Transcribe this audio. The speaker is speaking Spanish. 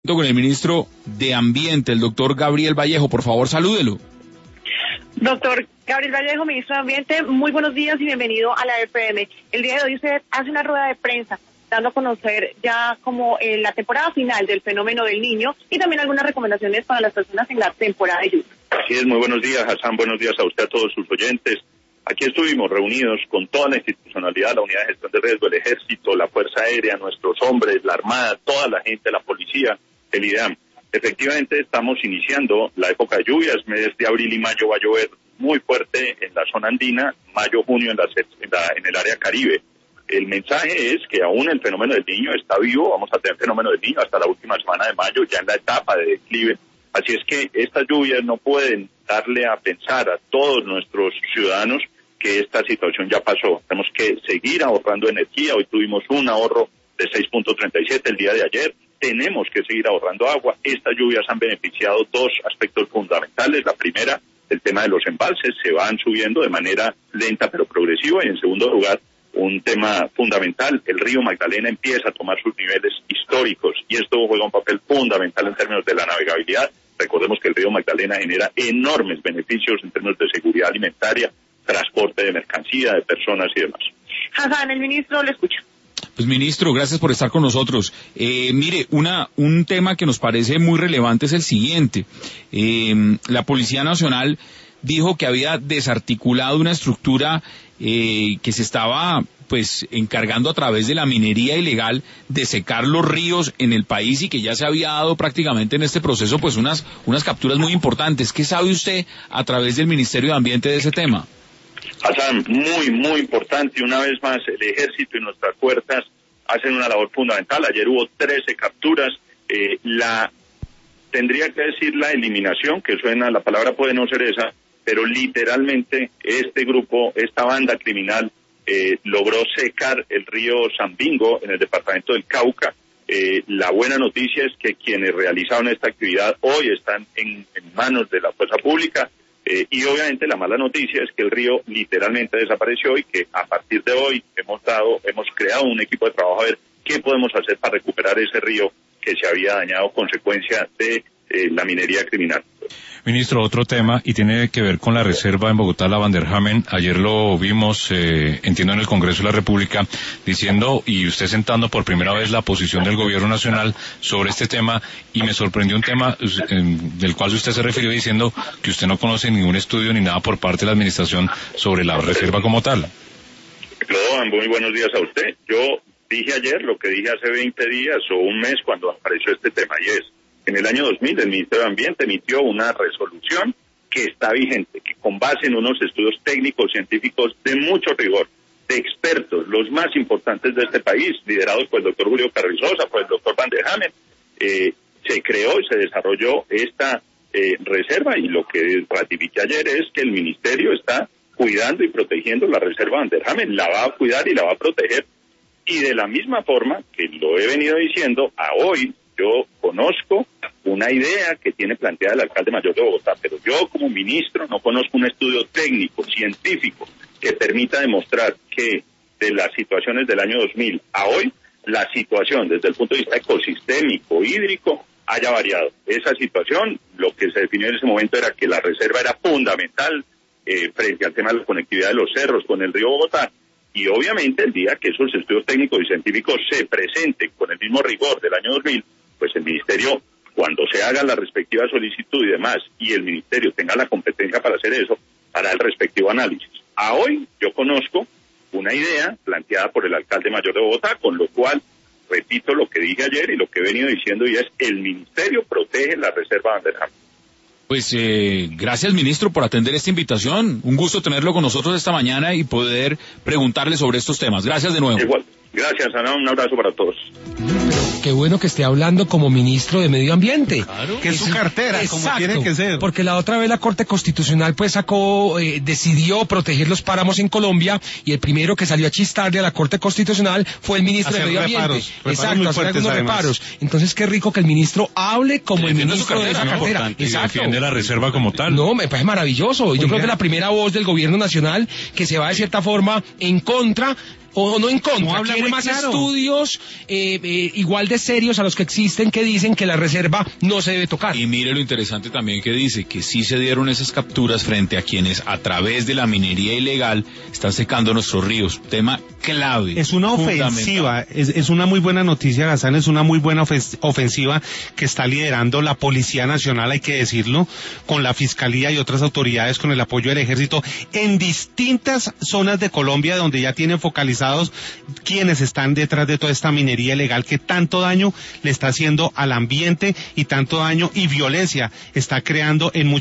Con el ministro de Ambiente, el doctor Gabriel Vallejo. Por favor, salúdelo. Doctor Gabriel Vallejo, ministro de Ambiente, muy buenos días y bienvenido a la FM. El día de hoy usted hace una rueda de prensa dando a conocer ya como la temporada final del fenómeno del Niño y también algunas recomendaciones para las personas en la temporada de lluvia. Así es, muy buenos días, Hassan, buenos días a usted, a todos sus oyentes. Aquí estuvimos reunidos con toda la institucionalidad, la Unidad de Gestión de Riesgo, el Ejército, la Fuerza Aérea, nuestros hombres, la Armada, toda la gente, la Policía, el IDEAM. Efectivamente, estamos iniciando la época de lluvias, mes de abril y mayo va a llover muy fuerte en la zona andina, mayo, junio en el área Caribe. El mensaje es que aún el fenómeno del Niño está vivo, vamos a tener fenómeno del Niño hasta la última semana de mayo, ya en la etapa de declive. Así es que estas lluvias no pueden darle a pensar a todos nuestros ciudadanos que esta situación ya pasó. Tenemos que seguir ahorrando energía. Hoy tuvimos un ahorro de 6.37 el día de ayer. Tenemos que seguir ahorrando agua. Estas lluvias han beneficiado dos aspectos fundamentales. La primera, el tema de los embalses, se van subiendo de manera lenta pero progresiva. Y en segundo lugar, un tema fundamental, el río Magdalena empieza a tomar sus niveles históricos y esto juega un papel fundamental en términos de la navegabilidad. Recordemos que el río Magdalena genera enormes beneficios en términos de seguridad alimentaria, transporte de mercancía, de personas y demás. Hassan, el ministro lo escucha. Pues ministro, gracias por estar con nosotros. Mire, un tema que nos parece muy relevante es el siguiente. La Policía Nacional dijo que había desarticulado una estructura que se estaba pues encargando a través de la minería ilegal de secar los ríos en el país y que ya se había dado prácticamente en este proceso pues unas capturas muy importantes. ¿Qué sabe usted a través del Ministerio de Ambiente de ese tema? Hassan, muy importante. Una vez más, el Ejército y nuestras fuerzas hacen una labor fundamental. Ayer hubo 13 capturas. Tendría que decir la eliminación, que suena, la palabra puede no ser esa, pero literalmente este grupo, esta banda criminal, logró secar el río Sambingo en el departamento del Cauca. La buena noticia es que quienes realizaron esta actividad hoy están en manos de la fuerza pública. Y obviamente la mala noticia es que el río literalmente desapareció y que a partir de hoy hemos creado un equipo de trabajo a ver qué podemos hacer para recuperar ese río que se había dañado consecuencia de la minería criminal. Ministro, otro tema y tiene que ver con la reserva en Bogotá, la Van der Hamen. Ayer lo vimos, entiendo, en el Congreso de la República, diciendo y usted sentando por primera vez la posición del Gobierno Nacional sobre este tema, y me sorprendió un tema del cual usted se refirió diciendo que usted no conoce ningún estudio ni nada por parte de la Administración sobre la reserva como tal. Clodovan, muy buenos días a usted. Yo dije ayer lo que dije hace 20 días o un mes cuando apareció este tema, y es: en el año 2000 el Ministerio de Ambiente emitió una resolución que está vigente, que con base en unos estudios técnicos, científicos de mucho rigor, de expertos, los más importantes de este país, liderados por el doctor Julio Carrizosa, por el doctor Van der Hamen, se creó y se desarrolló esta reserva, y lo que ratifiqué ayer es que el Ministerio está cuidando y protegiendo la reserva Van der Hamen, la va a cuidar y la va a proteger, y de la misma forma que lo he venido diciendo, a hoy yo conozco una idea que tiene planteada el alcalde mayor de Bogotá, pero yo como ministro no conozco un estudio técnico, científico, que permita demostrar que de las situaciones del año 2000 a hoy, la situación desde el punto de vista ecosistémico, hídrico, haya variado. Esa situación, lo que se definió en ese momento era que la reserva era fundamental frente al tema de la conectividad de los cerros con el río Bogotá. Y obviamente el día que esos estudios técnicos y científicos se presenten con el mismo rigor del año 2000, pues el Ministerio, cuando se haga la respectiva solicitud y demás, y el Ministerio tenga la competencia para hacer eso, hará el respectivo análisis. A hoy yo conozco una idea planteada por el alcalde mayor de Bogotá, con lo cual repito lo que dije ayer y lo que he venido diciendo, y es: el Ministerio protege la reserva Van der Hamen. Pues gracias, ministro, por atender esta invitación. Un gusto tenerlo con nosotros esta mañana y poder preguntarle sobre estos temas. Gracias de nuevo. Igual. Gracias, Ana. Un abrazo para todos. Qué bueno que esté hablando como ministro de Medio Ambiente. Claro, que es su cartera, exacto, como tiene que ser. Porque la otra vez la Corte Constitucional pues decidió proteger los páramos en Colombia, y el primero que salió a chistarle a la Corte Constitucional fue el ministro de Medio Ambiente. Exacto, hacer algunos reparos. Entonces qué rico que el ministro hable como el ministro de esa cartera. Exacto. Defiende la reserva como tal. No, me parece maravilloso. Yo creo que la primera voz del Gobierno Nacional que se va de cierta forma en contra o no en contra, quiere más estudios igual de serios a los que existen que dicen que la reserva no se debe tocar. Y mire lo interesante también que dice, que sí se dieron esas capturas frente a quienes a través de la minería ilegal están secando nuestros ríos. Tema clave. Es una ofensiva, es una muy buena noticia, Gazán, es una muy buena ofensiva que está liderando la Policía Nacional, hay que decirlo, con la Fiscalía y otras autoridades, con el apoyo del Ejército, en distintas zonas de Colombia donde ya tienen focalizados quienes están detrás de toda esta minería ilegal que tanto daño le está haciendo al ambiente y tanto daño y violencia está creando en